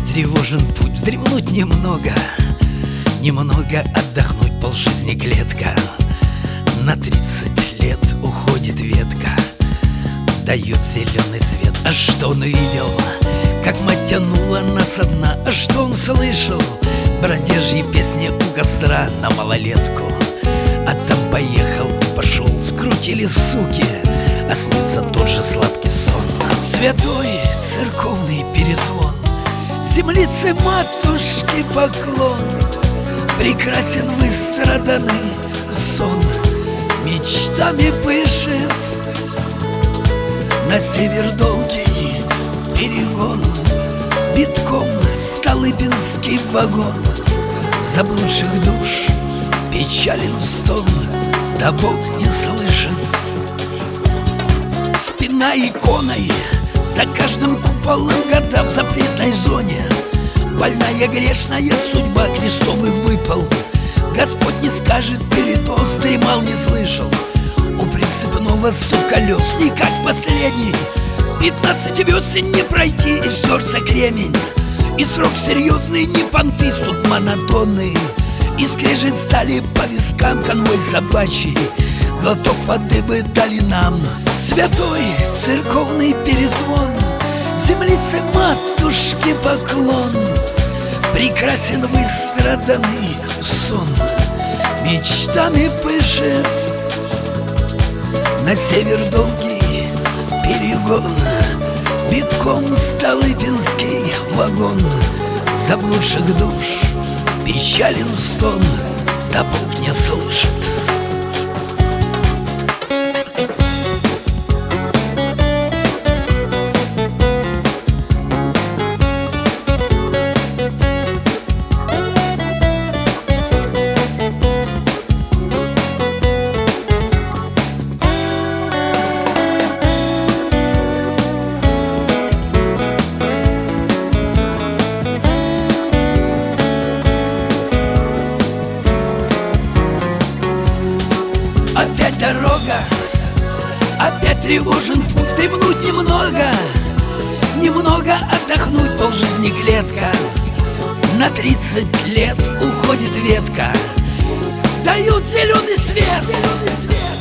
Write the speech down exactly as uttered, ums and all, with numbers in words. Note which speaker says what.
Speaker 1: тревожен путь, вздремнуть немного, немного отдохнуть, полжизни клетка. На тридцать лет уходит ветка, дает зеленый свет. А что он видел? Как мать тянула нас со дна. А что он слышал? Бродяжьи песни у костра на малолетку. А там поехал и пошел, скрутили суки, а снится тот же сладкий сон. Святой церковный перезвон, землице матушки поклон. Прекрасен выстраданный сон, мечтами пышет. На север долгий перегон, битком Столыпинский вагон. Заблудших душ печален стон, да Бог не слышит. Спина иконой, за каждым куполом года в запретной зоне. Больная грешная судьба, крестовый выпал. Господь не скажет, передоз, дремал, не слышал. У прицепного колес никак последний. Пятнадцать весен не пройти, и стерся кремень. И срок серьезный, не понты, тут монотонный. И скрежет стали по вискам, конвой собачий. Глоток воды бы дали нам. Святой церковный перезвон, землице матушки поклон. Прекрасен выстраданный сон, мечтами пышет. На север долгий перегон, битком Столыпинский вагон. Заблудших душ печален стон, да Бог не слышит.
Speaker 2: Опять дорога, опять тревожен путь, вздремнуть немного, немного отдохнуть, полжизни клетка. На тридцать лет уходит ветка, дают зеленый свет, зеленый свет.